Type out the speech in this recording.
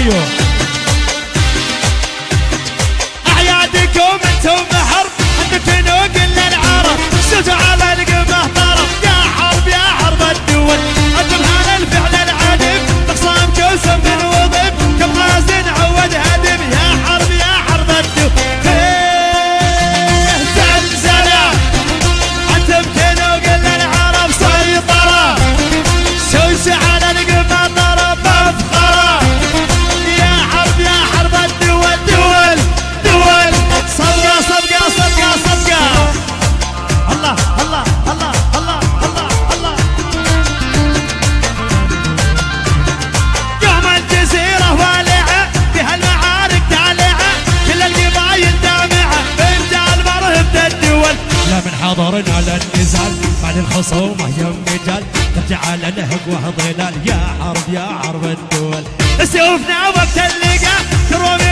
ايوه اعيادكم انتم حرب عندك تنوق الا العرب سجوا على القمه طرب يا حرب يا حرب الدول انتم هذا الفعل العادم تخصام كوسم من وظف كم غازن عود هدم يا حرب يا حرب الدول زلزله انتم تنوق الا العرب سيطره سوس على القمه طرب مفخره يا حرب يا حرب الدول دول دول صفقه صفقه صفقه صفقه الله الله الله الله الله الله يوم الجزيرة والعة بهالمعارك تالعة كل القبايل دامعة برجال مرهبة الدول لا من حضرنا للنزال بعد الخصومة يوم رجال ترجع لنهب وظلال يا حرب يا حرب الدول سيوفنا وقت اللقاء كرومي